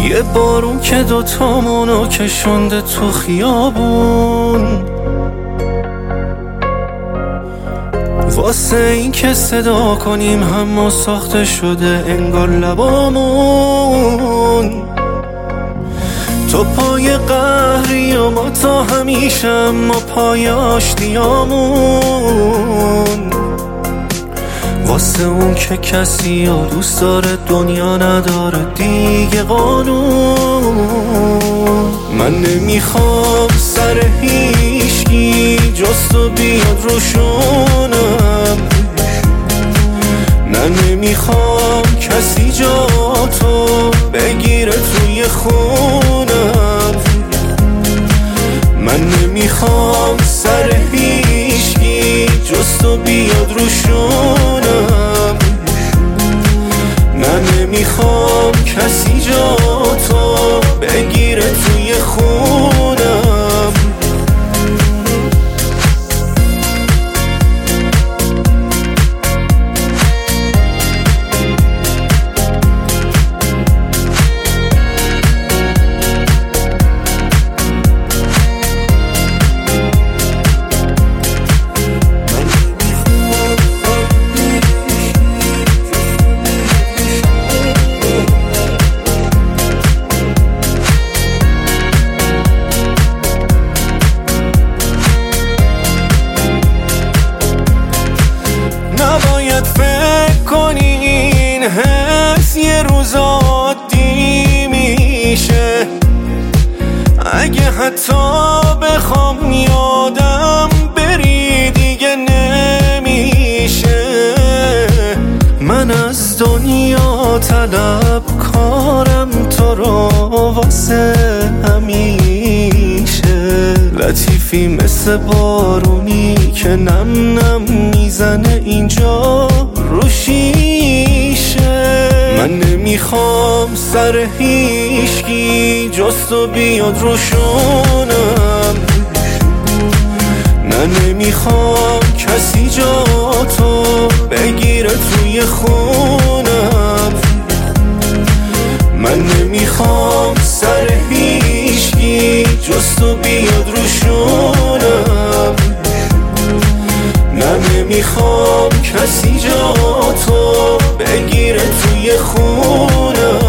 یه بارون که دوتامونو کشونده تو خیابون، واسه این که صدا کنیم همه ساخته شده انگار لبامون. تو پای قهری و ما تا همیشه، ما پای آشتیامون. واسه اون که کسی و دوست داره دنیا نداره دیگه قانون. من نمیخوام سر هیچکی جز تو بیاد روشونم، نه نمیخوام کسی جا تو بگیره توی خونم. من نمیخوام سر هیچکی جز تو بیاد روشونم، نه نمیخوام کسی جا تو بگیره توی خونم. نباید فکر کنی این حس یه روز عادی میشه، اگه حتی بخوام یادم بری دیگه نمیشه. من از دنیا طلب کارم تو رو واسه همیشه، لطیفی مثل بارونی که نم نم میزنه اینجا رو شیشه. من نمیخوام سر هیچکی جز تو بیاد روشونم، نه نمیخوام کسی جا تو بگیره توی خونم. من نمیخوام سر هیچکی جز تو بیاد روشونم، نه نمیخوام کسی جا تو بگیره توی خونم.